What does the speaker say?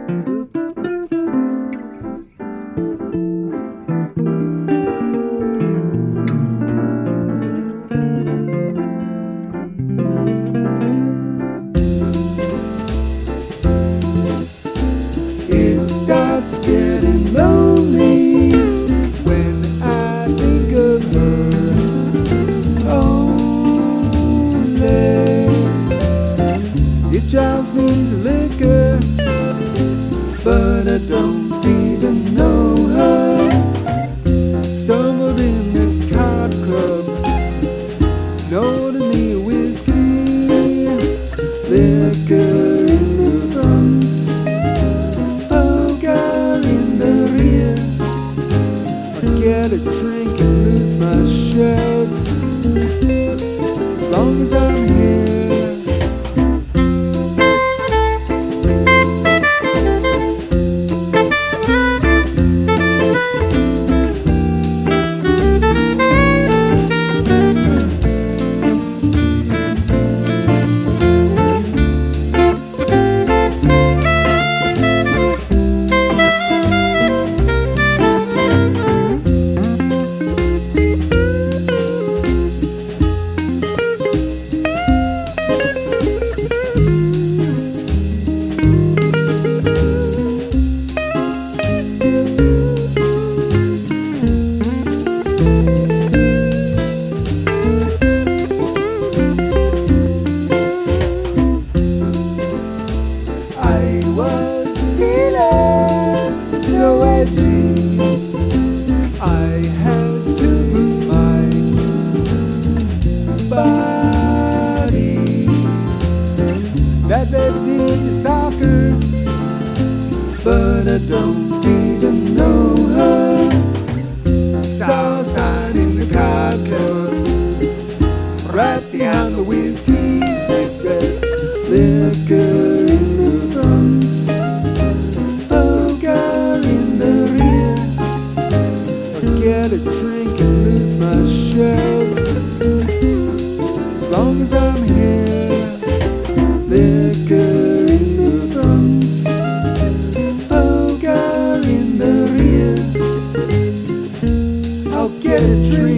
It starts getting lonely when I think of her only. It drives me to liquor, but I don't even know her. Stumbled in this card club, ordered me a whiskey, liquor in the front, poker in the rear. I get a drink and lose my shirt, as long as I'm here. I was feeling so edgy, I had to move my body. That led me to soccer, but I don't even know her. Saw a sign in the car club, right behind the whiskey, liquor in the front, poker in the rear. I get a drink and lose my shirt, as long as I'm here. Liquor in the front, poker in the rear. I'll get a drink